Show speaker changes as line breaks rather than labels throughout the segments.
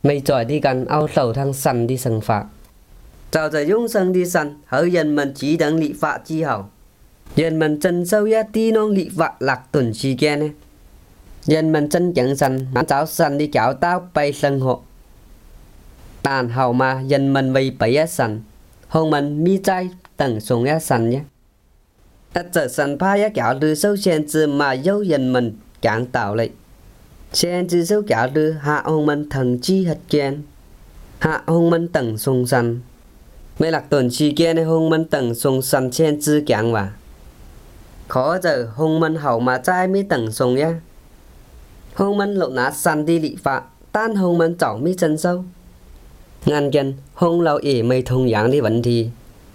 Mày giỏi đi gần ao sầu thăng săn đi sân phạ. Chào giờ dung sân đi săn, hỡi dân mình chỉ đấng lị phạ chi hậu. Dân mình chân sâu ya tí nông lị phạ lạc tuần chi ghen. Dân mình chân chẳng săn, hắn cháu săn đi cháu tao bay sân hộ. Tàn hậu mà dân mình vây bấy á săn. Hông mình mi chay tầng xuống á săn nhé. Ít giờ săn phá á cháu đưa sâu sen chư mà dấu dân mình chẳng tạo lại. Sen chư sâu cháu đưa hạ hông mình thần chi hạt ghen. Hạ hông mình tầng xuống săn. Mấy lạc tuần chi ghen này hông mình tầng xuống săn sen chư chẳng và. Khó giờ hông mình hậu mà trai mi tầng xuống nhé. Hông mình lộ nát săn đi lị phạ, tan hông mình cháu mi chân sâu. Ngàn chân hông lâu ỉ mây thông giảng đi vấn thi.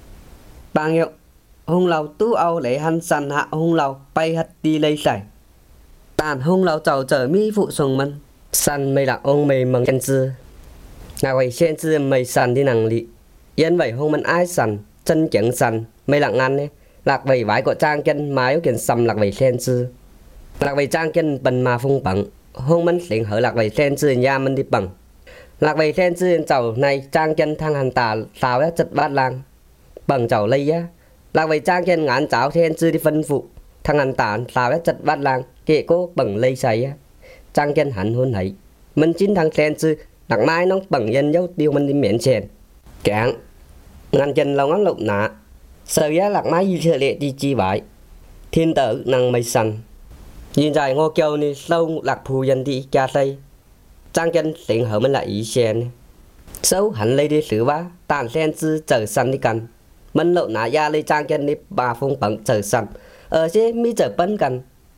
Bằng hiệu hông lâu tú âu lấy hắn săn hạ hông lâu bay hất đi lấy sải. Tàn hông lâu cháu trở mi phụ xuống mình. Săn mây lạc ông mây mừng chân dư. Ngà quay sen dư mây săn đi năng lị. Yên vậy hông mình ai săn, chân chẳng săn, mây lạc ngăn ấy. Lạc vầy vái của trang chân mà yếu kiện xăm lạc vầy sen dư. Lạc vầy trang chân bần mà phung bằng. Hông mình xịn hở lạc vầy sen dư nha mình đi bằng. Lạc vầy sen dư cháu này trang chân thang hàn tà sao á chất bát lang. Bằng cháu lây á. Lạc vầy trang chân ngán cháu sen dư đi phân phụ. Thang hàn tà sao á chất bát lang. Kệ cô bằng lây say á. Trang chân hẳn hôn hấy. Mình chính thang sen dư. Lạc mai nóng bằng dân dấu tiêu mình đi miễn chèn. Cảng. Ngàn chân lòng ngắn lộn nạ. Sợ giá lạc mái di sơ lệ đi chi bãi. Thiên tử năng mây săn. Nhìn dài ngô kiều ni sâu lạc phù dân đi cha xây. Trang chân xịn hở mình lại ý sen. Sâu hẳn lấy đi xử bá. Tàn sen sư trở săn đi cần. Mình lộ nã gia lấy trang chân đi bà phong bẩn trở săn. Ở chế mi trở bấn cần.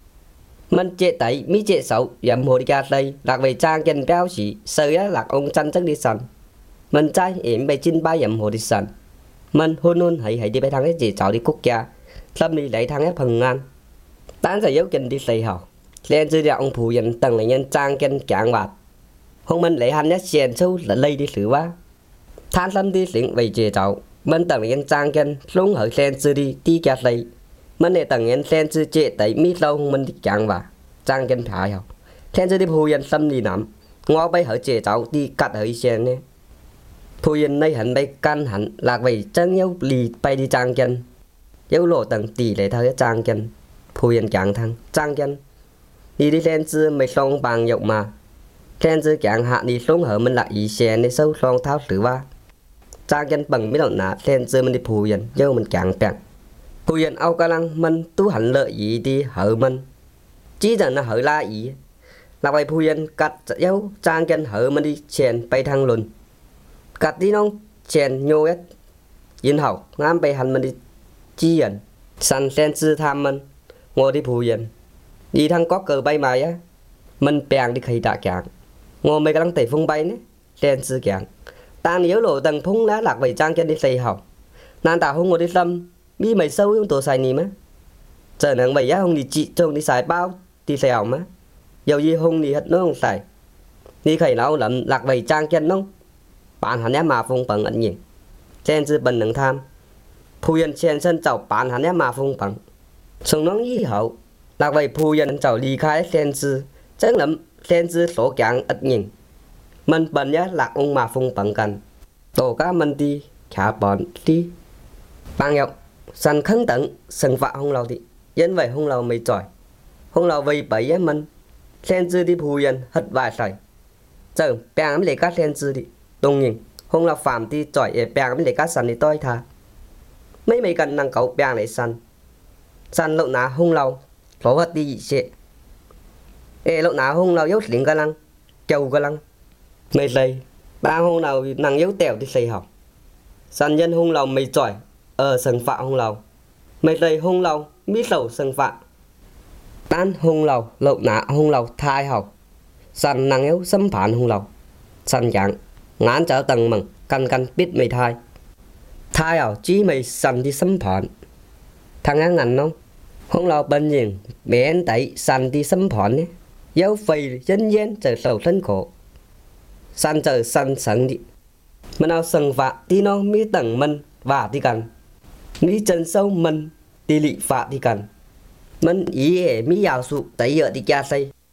Mình chế tẩy mi chế xấu. Dẫm hồ đi cha xây. Lạc về trang chân béo chỉ. Sợ giá lạc ông chăn chắc đi săn. Mình trai yểm bày chín ba dẫm hồ đi săn. Mình hôn hôn hãy đi bay thang cái gì cháu đi quốc gia. Lâm đi lấy thang cái phần ngàn. Tán giải dấu kinh đi xây hậu. Lên dư địa ông phụ dân tầng là nhân trang kinh cảng bạc. Hôm mình lấy hắn nhất xèn sâu là lây đi xử bá. Than lâm đi xịn về chìa cháu. Mình tầng là nhân trang kinh xuống hở sen dư đi đi kẹt lây. Mình để tầng nhân sen dư chệ tẩy mít lâu hôm mình đi cảng bạc. Trang kinh phải hậu. Sen dư đi phụ dân xâm đi nắm. Ngó bay hở chìa cháu đi cắt hở sen nè. Phụ yên này hẳn bay căn hẳn lạc về chân nhau lì bay đi trang chân. Dấu lộ tầng tỷ lệ thơ trang chân. Phụ yên chẳng thăng trang chân. Đi đi lên dư mày xong bằng dọc mà. Lên dư chẳng hạ đi xuống hở mình lại ý xe này sâu xong tháo xử ba. Trang chân bằng mấy động nạ lên dư mình đi phụ yên dâu mình chẳng bẹn. Phụ yên áo ca lăng mình tú hẳn lợi ý đi hở mình. Chỉ rằng là hở la ý. Lạc về phụ yên cắt dấu trang chân hở mình đi chèn bay thăng luôn. Cắt đi nông chèn nhô ết. Yên hậu ngám bày hành mình đi chi yên. Săn sen sư tham mình. Ngồi đi phù yên. Đi thằng có cờ bay mày á. Mình bèng đi khẩy tạ cảng. Ngồi mấy cái lăng tẩy phung bay ná. Sen sư cảng. Ta nếu lộ tầng phung lá lạc bày trang chân đi xây hậu. Nàng ta không ngồi đi xâm. Bí mày sâu yung tổ xài nì má. Giờ nàng bày á không đi trị trông đi xài bao. Đi xây hậu má. Dầu gì không đi hết nó không xài. Đi khẩy nó lắm lạc bày trang chân nông. Bạn hắn em mà phung bằng ẩn nhìn. Sen sư bần nâng tham. Phù yên sen sân cháu bạn hắn em mà phung bằng. Xong nóng ý hậu. Lạc vậy phù yên cháu đi khai sen sư. Chắc lắm sen sư số kạng ẩn nhìn. Mình bần nhá lạc ông mà phung bằng cần. Tổ cá mình đi khá bọn đi. Bằng nhọc. Sân khấn tận sân vạ hông lâu đi. Dân vậy hông lâu mày tròi. Hông lâu vậy bấy á mình. Sen sư đi phù yên hất vài sợi. Giờ bèng lấy các sen sư đi. Đông nhìn, hôm nào phạm thì chọi bèng mới lấy cá săn thì tôi thà. Mấy mấy cần năng cậu bèng lấy săn. Săn lộ ná hôm nào, phó hết đi dị xệ. Lộ ná hôm nào yếu lính ca lăng, châu ca lăng. Mấy xây, ba hôm nào năng yếu tèo thì xây học. Săn nhân hôm nào mấy chọi, sân phạ hôm nào. Mấy xây hôm nào, mỹ sầu sân phạ. Tan hôm nào, lộ ná hôm nào thai học. Săn năng yếu xâm phản hôm nào. Săn chẳng. Ngán trở tầng mừng, căn biết mày thai. Thai ảo chí mày săn đi xâm phản. Thằng á ngành không? Không lo bên nhìn, mẹ anh tẩy săn đi xâm phản nhé. Dấu phì dân dân trở sầu thân khổ. Săn trở săn sẵn đi. Mình nào sân phạ thì nó mi tầng mình và đi cần. Mi chân sâu mình thì lị phạ đi cần. Mình ý mi giàu sụ tẩy ở đi cha xây.